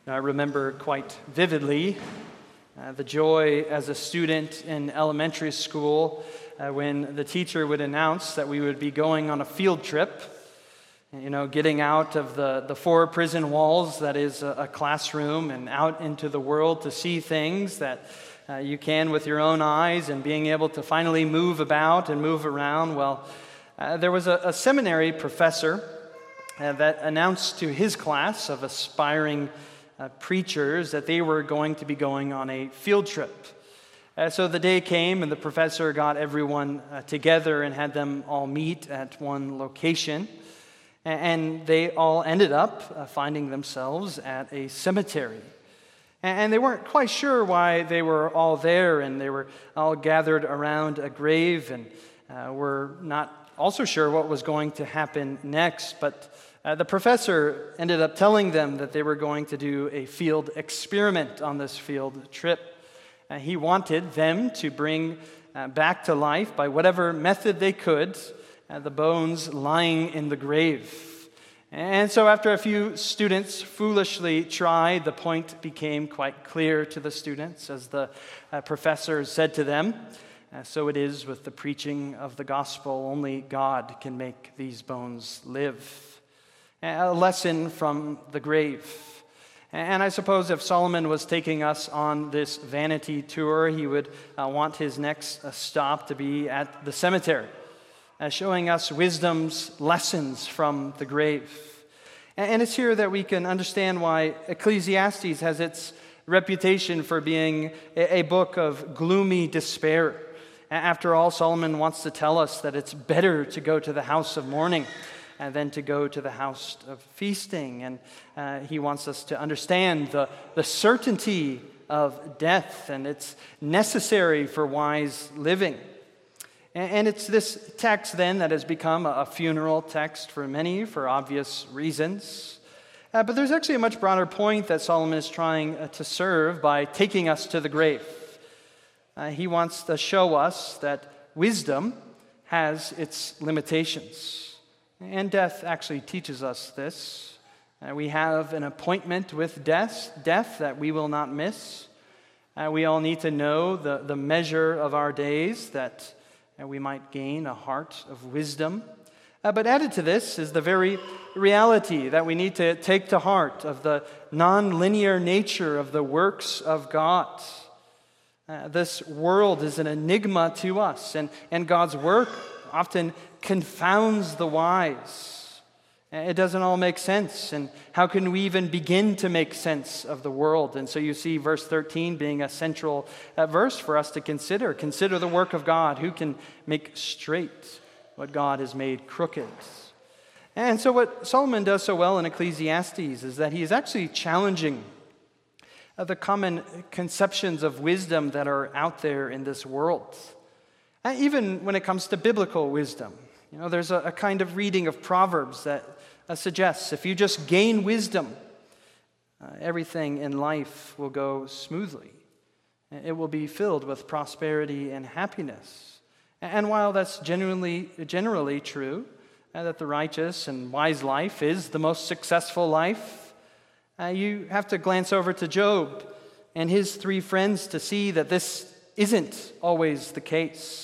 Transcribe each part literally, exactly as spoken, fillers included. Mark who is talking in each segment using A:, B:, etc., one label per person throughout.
A: I remember quite vividly uh, the joy as a student in elementary school uh, when the teacher would announce that we would be going on a field trip, you know, getting out of the, the four prison walls that is a, a classroom and out into the world to see things that uh, you can with your own eyes and being able to finally move about and move around. Well, uh, there was a, a seminary professor uh, that announced to his class of aspiring Uh, preachers that they were going to be going on a field trip. Uh, so the day came and the professor got everyone uh, together and had them all meet at one location. And, and they all ended up uh, finding themselves at a cemetery. And, and they weren't quite sure why they were all there, and they were all gathered around a grave and uh, were not also sure what was going to happen next. But Uh, the professor ended up telling them that they were going to do a field experiment on this field trip. Uh, he wanted them to bring uh, back to life, by whatever method they could, uh, the bones lying in the grave. And so after a few students foolishly tried, the point became quite clear to the students as the uh, professor said to them, uh, "So it is with the preaching of the gospel. Only God can make these bones live." A lesson from the grave. And I suppose if Solomon was taking us on this vanity tour, he would uh, want his next uh, stop to be at the cemetery, uh, showing us wisdom's lessons from the grave. And it's here that we can understand why Ecclesiastes has its reputation for being a book of gloomy despair. After all, Solomon wants to tell us that it's better to go to the house of mourning and then to go to the house of feasting. And uh, he wants us to understand the, the certainty of death, and it's necessary for wise living. And, and it's this text then that has become a, a funeral text for many for obvious reasons. Uh, but there's actually a much broader point that Solomon is trying uh, to serve by taking us to the grave. Uh, he wants to show us that wisdom has its limitations. And death actually teaches us this. Uh, we have an appointment with death, death that we will not miss. Uh, we all need to know the, the measure of our days, that uh, we might gain a heart of wisdom. Uh, but added to this is the very reality that we need to take to heart of the non-linear nature of the works of God. Uh, this world is an enigma to us, and, and God's work often confounds the wise. It doesn't all make sense, and how can we even begin to make sense of the world? And so you see verse thirteen being a central uh, verse for us to consider. Consider the work of God. Who can make straight what God has made crooked? And so what Solomon does so well in Ecclesiastes is that he is actually challenging uh, the common conceptions of wisdom that are out there in this world. Uh, even when it comes to biblical wisdom. You know, there's a, a kind of reading of Proverbs that uh, suggests if you just gain wisdom, uh, everything in life will go smoothly. It will be filled with prosperity and happiness. And while that's genuinely, generally true, uh, that the righteous and wise life is the most successful life, uh, you have to glance over to Job and his three friends to see that this isn't always the case.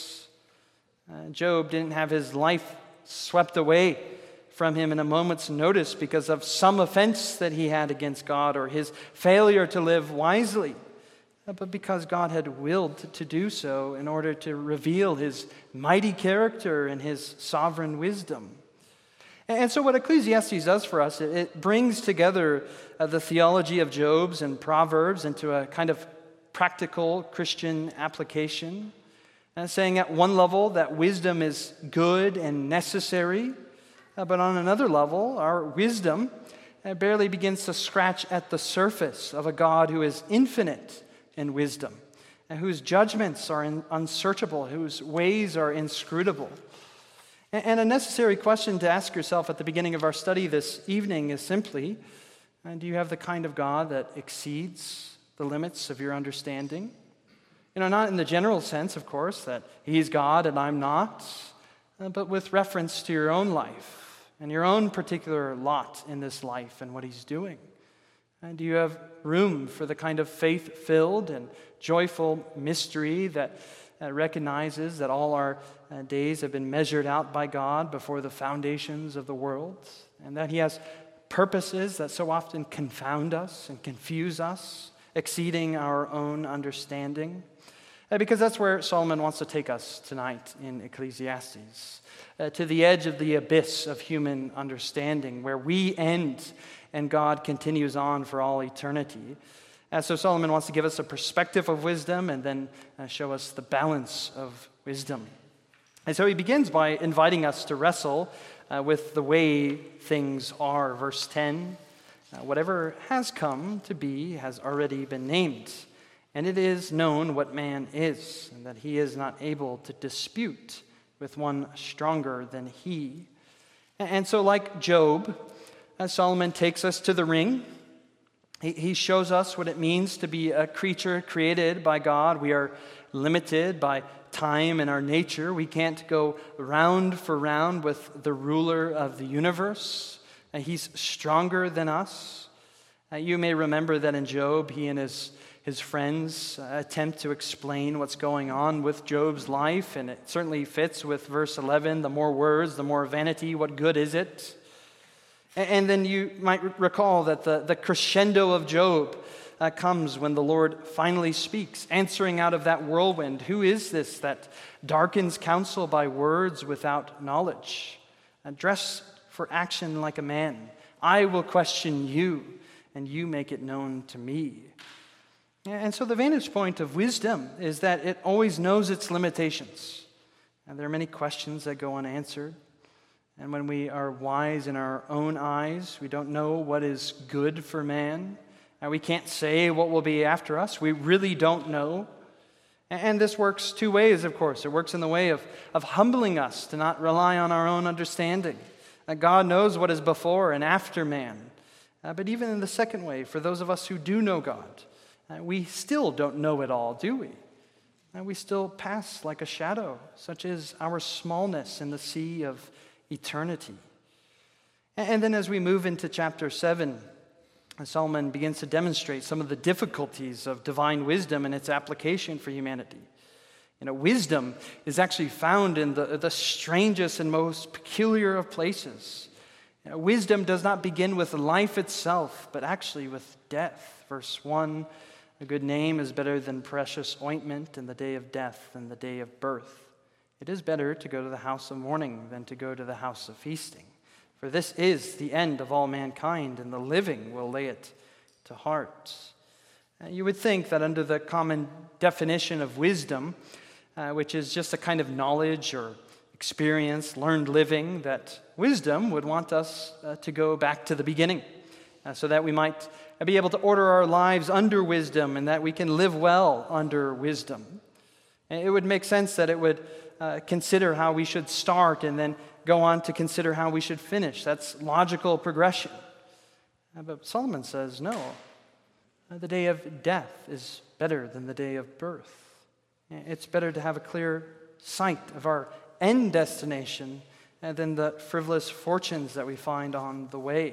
A: Uh, Job didn't have his life swept away from him in a moment's notice because of some offense that he had against God or his failure to live wisely, uh, but because God had willed to do so in order to reveal his mighty character and his sovereign wisdom. And so what Ecclesiastes does for us, it, it brings together uh, the theology of Job's and Proverbs into a kind of practical Christian application, and saying at one level that wisdom is good and necessary, uh, but on another level, our wisdom uh, barely begins to scratch at the surface of a God who is infinite in wisdom, and whose judgments are in, unsearchable, whose ways are inscrutable. And, and a necessary question to ask yourself at the beginning of our study this evening is simply, uh, do you have the kind of God that exceeds the limits of your understanding? You know, not in the general sense, of course, that he's God and I'm not, uh, but with reference to your own life and your own particular lot in this life and what he's doing. And do you have room for the kind of faith-filled and joyful mystery that uh, recognizes that all our uh, days have been measured out by God before the foundations of the world, and that He has purposes that so often confound us and confuse us, exceeding our own understanding? Uh, because that's where Solomon wants to take us tonight in Ecclesiastes, uh, to the edge of the abyss of human understanding, where we end and God continues on for all eternity. Uh, so Solomon wants to give us a perspective of wisdom and then uh, show us the balance of wisdom. And so he begins by inviting us to wrestle uh, with the way things are. Verse ten, uh, whatever has come to be has already been named, and it is known what man is, and that he is not able to dispute with one stronger than he. And so like Job, uh, Solomon takes us to the ring. He, he shows us what it means to be a creature created by God. We are limited by time and our nature. We can't go round for round with the ruler of the universe. Uh, he's stronger than us. Uh, you may remember that in Job, he and his, his friends uh, attempt to explain what's going on with Job's life, and it certainly fits with verse eleven, the more words, the more vanity, what good is it? And, and then you might recall that the, the crescendo of Job Uh, comes when the Lord finally speaks, answering out of that whirlwind. Who is this that darkens counsel by words without knowledge? Uh, dress for action like a man. I will question you, and you make it known to me. And so the vantage point of wisdom is that it always knows its limitations. And there are many questions that go unanswered. And when we are wise in our own eyes, we don't know what is good for man. And we can't say what will be after us. We really don't know. And this works two ways, of course. It works in the way of, of humbling us to not rely on our own understanding. That God knows what is before and after man. Uh, but even in the second way, for those of us who do know God, uh, we still don't know it all, do we? And we still pass like a shadow, such is our smallness in the sea of eternity. And, and then as we move into chapter seven, Solomon begins to demonstrate some of the difficulties of divine wisdom and its application for humanity. You know, wisdom is actually found in the, the strangest and most peculiar of places. You know, wisdom does not begin with life itself, but actually with death. Verse one, a good name is better than precious ointment in the day of death than the day of birth. It is better to go to the house of mourning than to go to the house of feasting. For this is the end of all mankind, and the living will lay it to heart. Uh, you would think that under the common definition of wisdom, uh, which is just a kind of knowledge or experience, learned living, that wisdom would want us uh, to go back to the beginning, uh, so that we might be able to order our lives under wisdom and that we can live well under wisdom. And it would make sense that it would uh, consider how we should start and then go on to consider how we should finish. That's logical progression. Uh, but Solomon says, no, uh, the day of death is better than the day of birth. It's better to have a clear sight of our end destination uh, than the frivolous fortunes that we find on the way.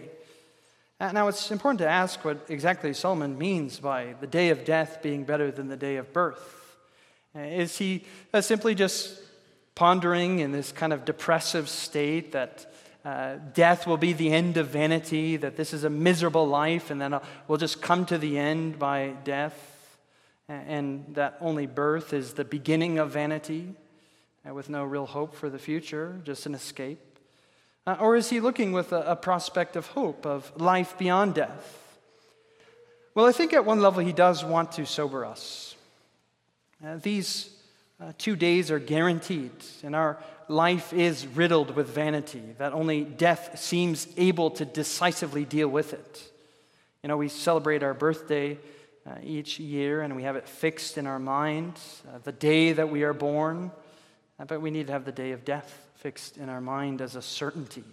A: Uh, now, it's important to ask what exactly Solomon means by the day of death being better than the day of birth. Uh, is he uh, simply just pondering in this kind of depressive state that uh, death will be the end of vanity, that this is a miserable life, and then we'll just come to the end by death, and that only birth is the beginning of vanity, uh, with no real hope for the future, just an escape? Uh, or is he looking with a, a prospect of hope, of life beyond death? Well, I think at one level he does want to sober us. Uh, these Uh, two days are guaranteed, and our life is riddled with vanity, that only death seems able to decisively deal with it. You know, we celebrate our birthday uh, each year, and we have it fixed in our mind, uh, the day that we are born, uh, but we need to have the day of death fixed in our mind as a certainty.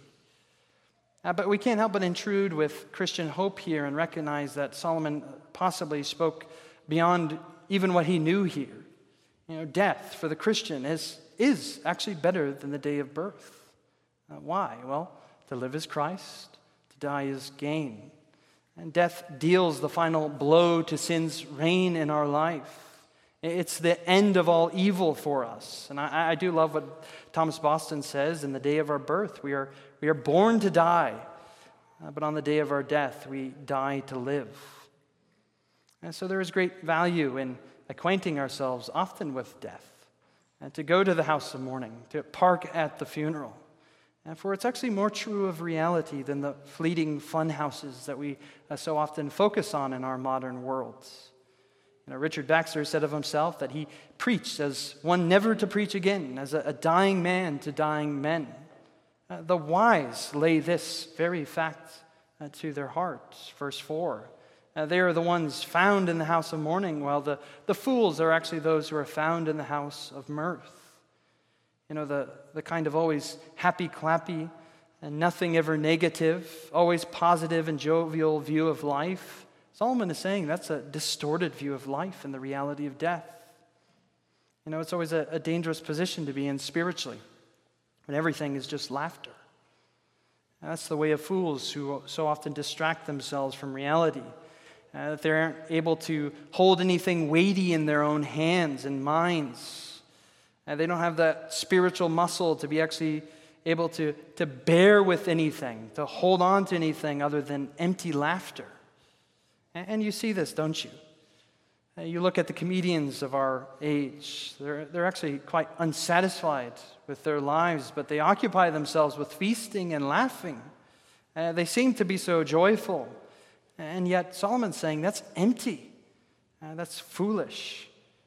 A: Uh, but we can't help but intrude with Christian hope here and recognize that Solomon possibly spoke beyond even what he knew here. You know, death for the Christian is, is actually better than the day of birth. Uh, why? Well, to live is Christ, to die is gain. And death deals the final blow to sin's reign in our life. It's the end of all evil for us. And I, I do love what Thomas Boston says, in the day of our birth, we are, we are born to die, uh, but on the day of our death, we die to live. And so there is great value in acquainting ourselves often with death, and to go to the house of mourning, to park at the funeral. And for it's actually more true of reality than the fleeting fun houses that we uh, so often focus on in our modern worlds. You know, Richard Baxter said of himself that he preached as one never to preach again, as a, a dying man to dying men. Uh, the wise lay this very fact uh, to their hearts. Verse four, uh, they are the ones found in the house of mourning, while the, the fools are actually those who are found in the house of mirth. You know, the, the kind of always happy-clappy and nothing ever negative, always positive and jovial view of life. Solomon is saying that's a distorted view of life and the reality of death. You know, it's always a, a dangerous position to be in spiritually, when everything is just laughter. And that's the way of fools who so often distract themselves from reality, uh, that they aren't able to hold anything weighty in their own hands and minds. Uh, they don't have that spiritual muscle to be actually able to, to bear with anything, to hold on to anything other than empty laughter. And you see this, don't you? You look at the comedians of our age. They're, they're actually quite unsatisfied with their lives, but they occupy themselves with feasting and laughing. Uh, they seem to be so joyful. And yet Solomon's saying that's empty. Uh, that's foolish.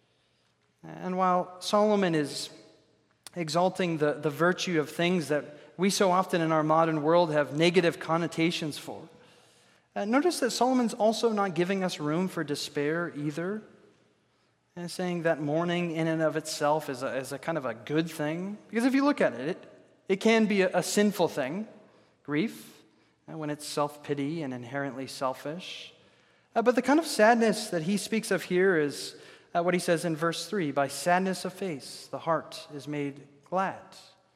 A: And while Solomon is exalting the, the virtue of things that we so often in our modern world have negative connotations for, Uh, notice that Solomon's also not giving us room for despair either, and saying that mourning in and of itself is a, is a kind of a good thing. Because if you look at it, it, it can be a, a sinful thing, grief, uh, when it's self-pity and inherently selfish. Uh, but the kind of sadness that he speaks of here is uh, what he says in verse three, by sadness of face, the heart is made glad.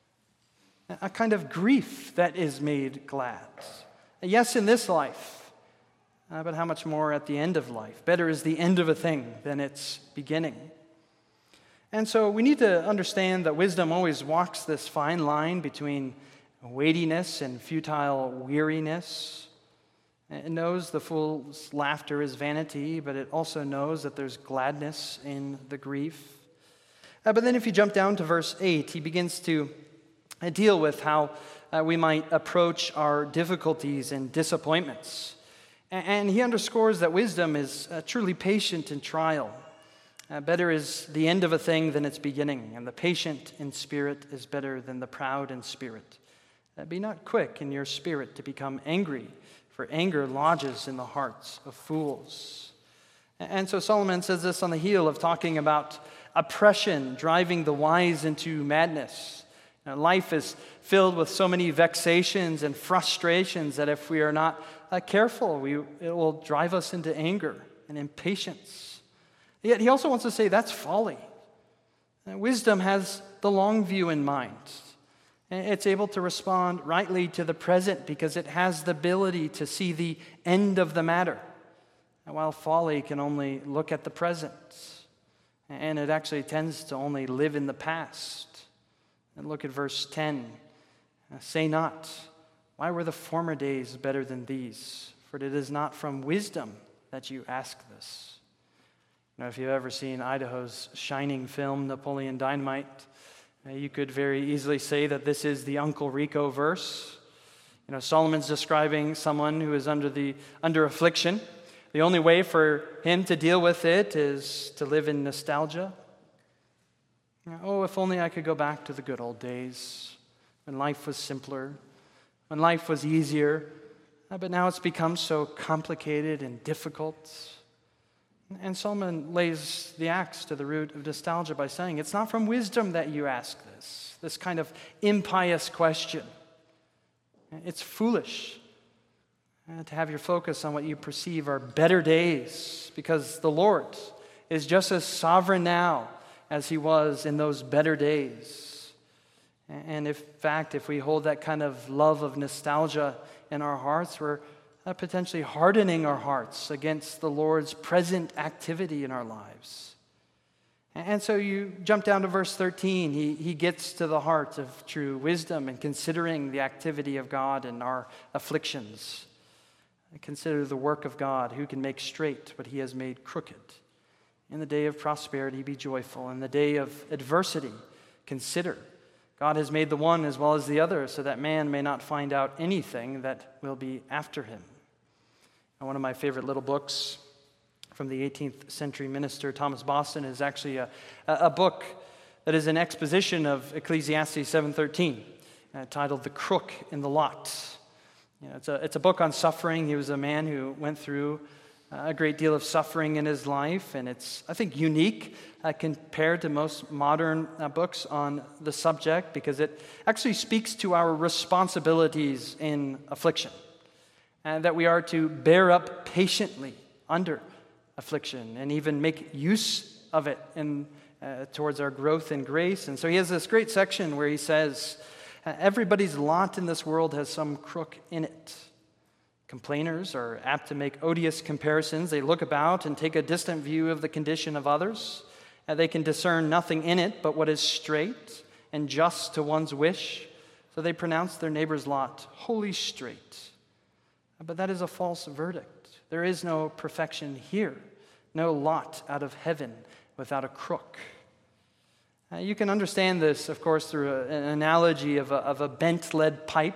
A: A kind of grief that is made glad. Yes, in this life, Uh, but how much more at the end of life? Better is the end of a thing than its beginning. And so we need to understand that wisdom always walks this fine line between weightiness and futile weariness. It knows the fool's laughter is vanity, but it also knows that there's gladness in the grief. Uh, but then if you jump down to verse eight, he begins to uh, deal with how uh, we might approach our difficulties and disappointments. And he underscores that wisdom is uh, truly patient in trial. Uh, better is the end of a thing than its beginning, and the patient in spirit is better than the proud in spirit. Uh, be not quick in your spirit to become angry, for anger lodges in the hearts of fools. And so Solomon says this on the heel of talking about oppression driving the wise into madness. Now, life is filled with so many vexations and frustrations that if we are not uh, careful, we, it will drive us into anger and impatience. Yet he also wants to say that's folly. Uh, wisdom has the long view in mind. It's able to respond rightly to the present because it has the ability to see the end of the matter, while folly can only look at the present. And it actually tends to only live in the past. And look at verse ten. Say not, why were the former days better than these? For it is not from wisdom that you ask this. Now, if you've ever seen Idaho's shining film, Napoleon Dynamite, you could very easily say that this is the Uncle Rico verse. You know, Solomon's describing someone who is under the under affliction. The only way for him to deal with it is to live in nostalgia. Oh, if only I could go back to the good old days when life was simpler, when life was easier. But now it's become so complicated and difficult. And Solomon lays the axe to the root of nostalgia by saying, it's not from wisdom that you ask this, this kind of impious question. It's foolish uh, to have your focus on what you perceive are better days, because the Lord is just as sovereign now as he was in those better days. And in fact, if we hold that kind of love of nostalgia in our hearts, we're uh, potentially hardening our hearts against the Lord's present activity in our lives. And so you jump down to verse thirteen. He, he gets to the heart of true wisdom and considering the activity of God in our afflictions. Consider the work of God, who can make straight what he has made crooked. In the day of prosperity, be joyful. In the day of adversity, consider. God has made the one as well as the other, so that man may not find out anything that will be after him. And one of my favorite little books from the eighteenth century minister Thomas Boston is actually a, a book that is an exposition of Ecclesiastes seven thirteen, uh, titled The Crook in the Lot. You know, it's, a, it's a book on suffering. He was a man who went through a great deal of suffering in his life, and it's, I think, unique uh, compared to most modern uh, books on the subject because it actually speaks to our responsibilities in affliction, and that we are to bear up patiently under affliction and even make use of it in, uh, towards our growth in grace. And so he has this great section where he says, everybody's lot in this world has some crook in it. Complainers are apt to make odious comparisons. They look about and take a distant view of the condition of others. And they can discern nothing in it but what is straight and just to one's wish. So they pronounce their neighbor's lot wholly straight. But that is a false verdict. There is no perfection here, no lot out of heaven without a crook. Uh, you can understand this, of course, through a, an analogy of a, of a bent lead pipe.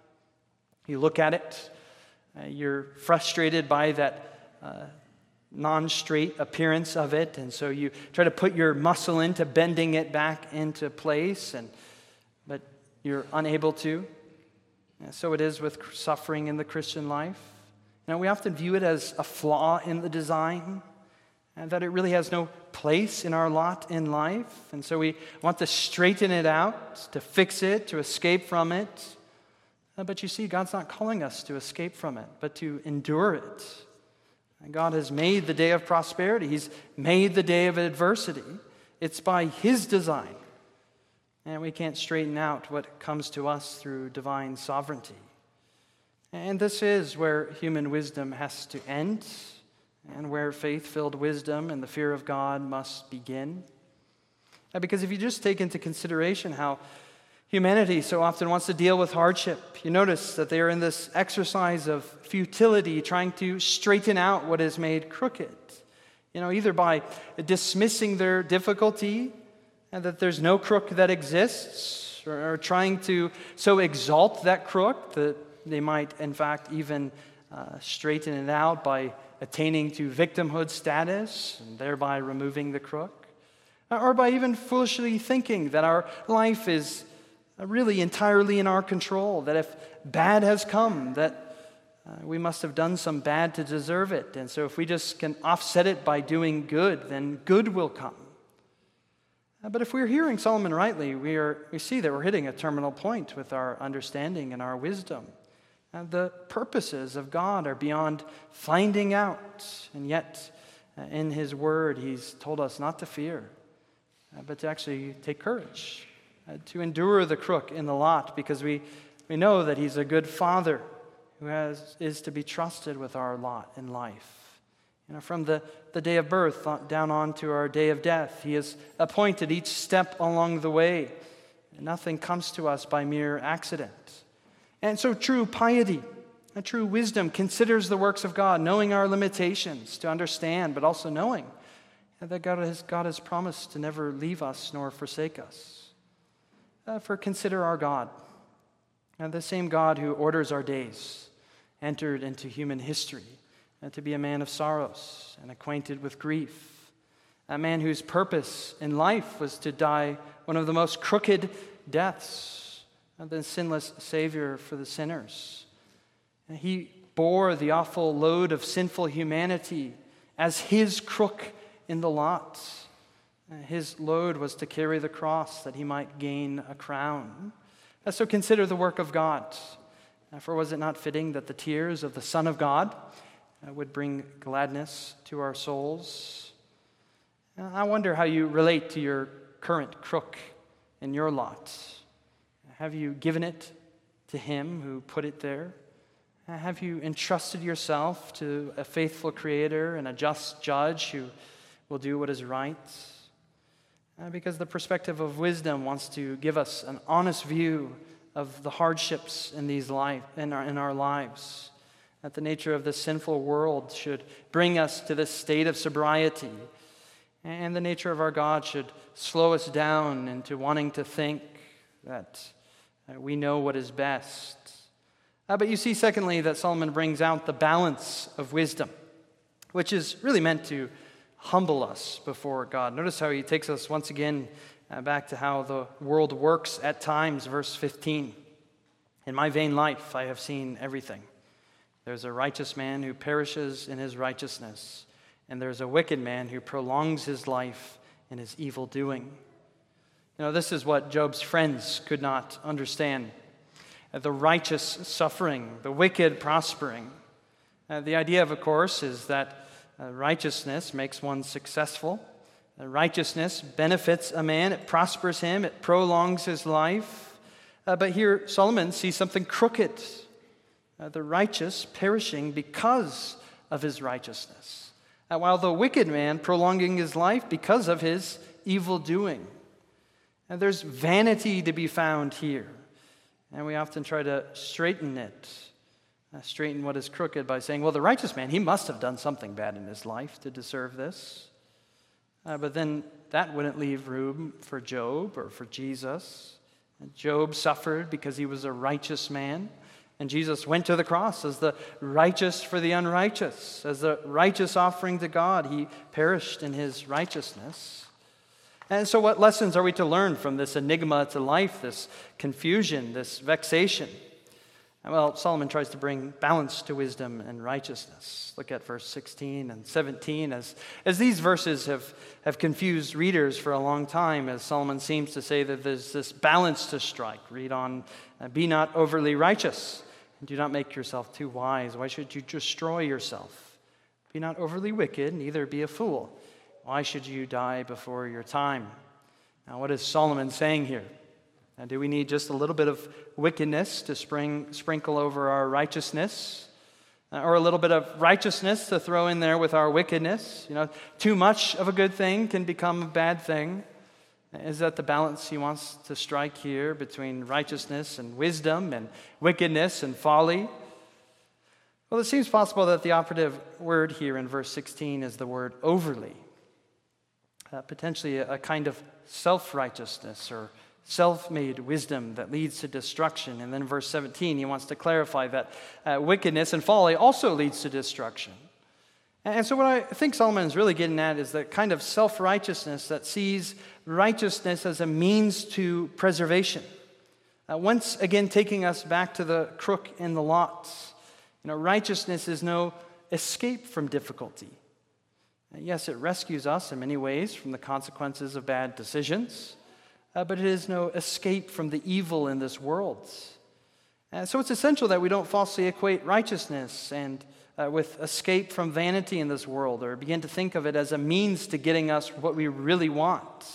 A: You look at it, uh, you're frustrated by that uh, non-straight appearance of it, and so you try to put your muscle into bending it back into place, and but you're unable to. And so it is with suffering in the Christian life. Now, we often view it as a flaw in the design, and that it really has no place in our lot in life. And so we want to straighten it out, to fix it, to escape from it. Uh, but you see, God's not calling us to escape from it, but to endure it. And God has made the day of prosperity. He's made the day of adversity. It's by his design. And we can't straighten out what comes to us through divine sovereignty. And this is where human wisdom has to end, and where faith-filled wisdom and the fear of God must begin. Because if you just take into consideration how humanity so often wants to deal with hardship, you notice that they are in this exercise of futility, trying to straighten out what is made crooked. You know, either by dismissing their difficulty and that there's no crook that exists, or, or trying to so exalt that crook that they might, in fact, even uh, straighten it out by attaining to victimhood status and thereby removing the crook, or by even foolishly thinking that our life is really entirely in our control, that if bad has come, that uh, we must have done some bad to deserve it, and so if we just can offset it by doing good, then good will come. Uh, but if we're hearing Solomon rightly, we are we see that we're hitting a terminal point with our understanding and our wisdom. Uh, the purposes of God are beyond finding out, and yet uh, in his word he's told us not to fear, uh, but to actually take courage, uh, to endure the crook in the lot, because we, we know that he's a good father who has is to be trusted with our lot in life. You know, from the, the day of birth down on to our day of death, he has appointed each step along the way. Nothing comes to us by mere accident. And so true piety, a true wisdom, considers the works of God, knowing our limitations to understand, but also knowing that God has, God has promised to never leave us nor forsake us. Uh, for consider our God, and the same God who orders our days, entered into human history, and to be a man of sorrows and acquainted with grief, a man whose purpose in life was to die one of the most crooked deaths, the sinless Savior for the sinners. And he bore the awful load of sinful humanity as his crook in the lot. His load was to carry the cross that he might gain a crown. So consider the work of God. For was it not fitting that the tears of the Son of God would bring gladness to our souls? I wonder how you relate to your current crook in your lot. Have you given it to him who put it there? Have you entrusted yourself to a faithful Creator and a just judge who will do what is right? Uh, because the perspective of wisdom wants to give us an honest view of the hardships in these life in our in our lives. That the nature of this sinful world should bring us to this state of sobriety, and the nature of our God should slow us down into wanting to think that uh, we know what is best. Uh, but you see, secondly, that Solomon brings out the balance of wisdom, which is really meant to humble us before God. Notice how he takes us once again uh, back to how the world works at times, verse fifteen. In my vain life I have seen everything. There's a righteous man who perishes in his righteousness, and there's a wicked man who prolongs his life in his evil doing. You know, this is what Job's friends could not understand. Uh, the righteous suffering, the wicked prospering. Uh, the idea, of course, is that uh, righteousness makes one successful. Uh, righteousness benefits a man, it prospers him, it prolongs his life. Uh, but here Solomon sees something crooked. Uh, the righteous perishing because of his righteousness, uh, while the wicked man prolonging his life because of his evil doing. And there's vanity to be found here, and we often try to straighten it, uh, straighten what is crooked by saying, well, the righteous man, he must have done something bad in his life to deserve this. Uh, but then that wouldn't leave room for Job or for Jesus. And Job suffered because he was a righteous man. And Jesus went to the cross as the righteous for the unrighteous. As the righteous offering to God, he perished in his righteousness. And so what lessons are we to learn from this enigma to life, this confusion, this vexation? Well, Solomon tries to bring balance to wisdom and righteousness. Look at verse sixteen and seventeen. As, as these verses have, have confused readers for a long time, as Solomon seems to say that there's this balance to strike. Read on, be not overly righteous, and do not make yourself too wise. Why should you destroy yourself? Be not overly wicked, neither be a fool. Why should you die before your time? Now, what is Solomon saying here? Now, do we need just a little bit of wickedness to spring, sprinkle over our righteousness? Uh, or a little bit of righteousness to throw in there with our wickedness? You know, too much of a good thing can become a bad thing. Is that the balance he wants to strike here between righteousness and wisdom and wickedness and folly? Well, it seems possible that the operative word here in verse sixteen is the word overly. Uh, potentially a, a kind of self-righteousness or self-made wisdom that leads to destruction. And then in verse seventeen, he wants to clarify that uh, wickedness and folly also leads to destruction. And so what I think Solomon is really getting at is that kind of self-righteousness that sees righteousness as a means to preservation. Uh, once again, taking us back to the crook in the lot. You know, righteousness is no escape from difficulty. Uh, yes, it rescues us in many ways from the consequences of bad decisions. Uh, but it is no escape from the evil in this world. And so it's essential that we don't falsely equate righteousness and uh, with escape from vanity in this world, or begin to think of it as a means to getting us what we really want.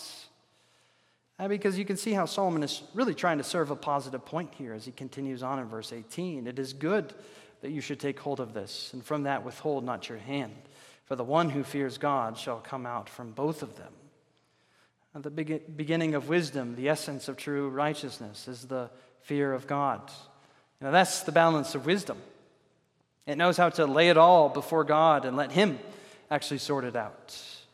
A: Uh, because you can see how Solomon is really trying to serve a positive point here as he continues on in verse eighteen. It is good that you should take hold of this, and from that withhold not your hand. For the one who fears God shall come out from both of them. At the beginning of wisdom, the essence of true righteousness is the fear of God. Now that's the balance of wisdom. It knows how to lay it all before God and let Him actually sort it out.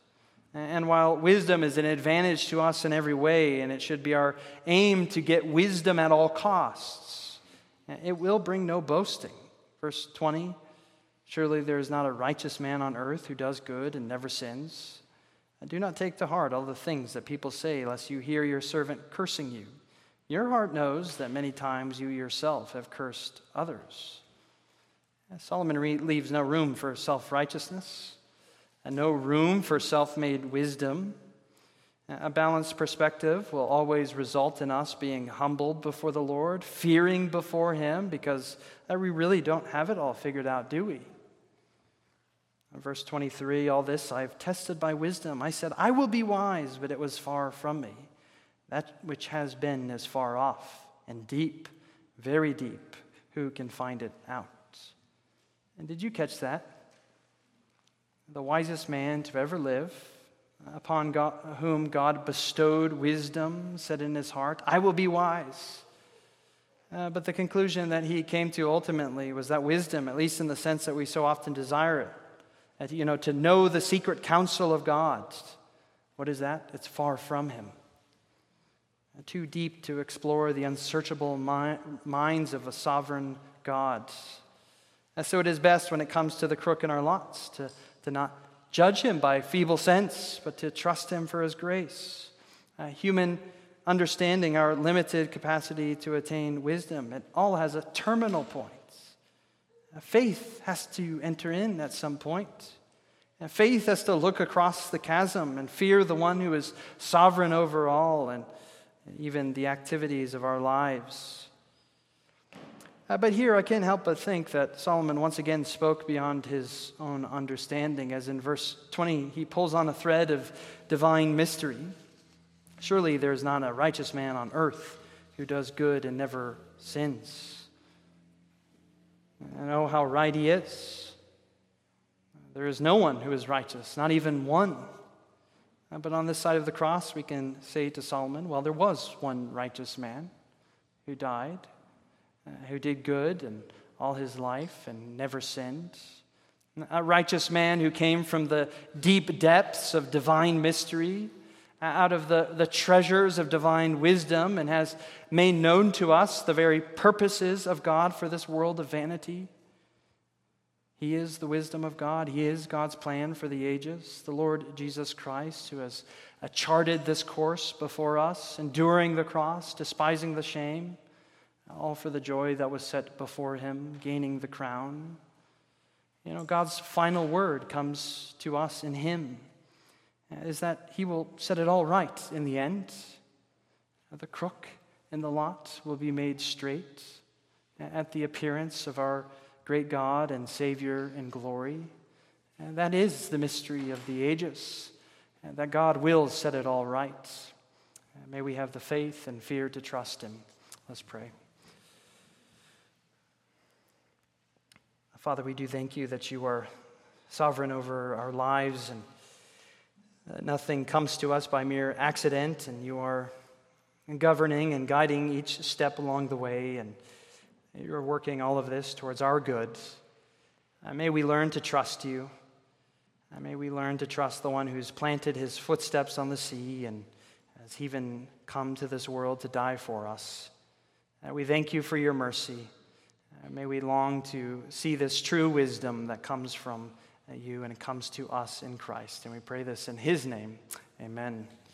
A: And while wisdom is an advantage to us in every way, and it should be our aim to get wisdom at all costs, it will bring no boasting. Verse twenty, surely there is not a righteous man on earth who does good and never sins. And do not take to heart all the things that people say, lest you hear your servant cursing you. Your heart knows that many times you yourself have cursed others. And Solomon re- leaves no room for self-righteousness, and no room for self-made wisdom. A balanced perspective will always result in us being humbled before the Lord, fearing before Him, because we really don't have it all figured out, do we? Verse twenty-three, all this I have tested by wisdom. I said, I will be wise, but it was far from me. That which has been is far off and deep, very deep. Who can find it out? And did you catch that? The wisest man to ever live, upon God, whom God bestowed wisdom, said in his heart, I will be wise. Uh, but the conclusion that he came to ultimately was that wisdom, at least in the sense that we so often desire it, that, you know, to know the secret counsel of God. What is that? It's far from him. Uh, too deep to explore the unsearchable mi- minds of a sovereign God. And so it is best when it comes to the crook in our lots to, to not judge him by feeble sense, but to trust him for his grace. Uh, human understanding, our limited capacity to attain wisdom, it all has a terminal point. Uh, faith has to enter in at some point. And faith has to look across the chasm and fear the one who is sovereign over all and even the activities of our lives. Uh, but here I can't help but think that Solomon once again spoke beyond his own understanding, as in verse twenty, he pulls on a thread of divine mystery. Surely there is not a righteous man on earth who does good and never sins. I know how right he is. There is no one who is righteous, not even one. Uh, but on this side of the cross, we can say to Solomon, well, there was one righteous man who died, Uh, who did good and all his life and never sinned. A righteous man who came from the deep depths of divine mystery, uh, out of the, the treasures of divine wisdom, and has made known to us the very purposes of God for this world of vanity. He is the wisdom of God. He is God's plan for the ages. The Lord Jesus Christ, who has uh, charted this course before us, enduring the cross, despising the shame, all for the joy that was set before him, gaining the crown. You know, God's final word comes to us in him, is that he will set it all right in the end. The crook in the lot will be made straight at the appearance of our great God and Savior in glory. And that is the mystery of the ages, that God will set it all right. May we have the faith and fear to trust him. Let's pray. Father, we do thank you that you are sovereign over our lives, and uh, nothing comes to us by mere accident, and you are governing and guiding each step along the way, and you're working all of this towards our good. Uh, may we learn to trust you. Uh, may we learn to trust the one who's planted his footsteps on the sea and has even come to this world to die for us. Uh, we thank you for your mercy. Uh, may we long to see this true wisdom that comes from uh, you and it comes to us in Christ. And we pray this in his name. Amen.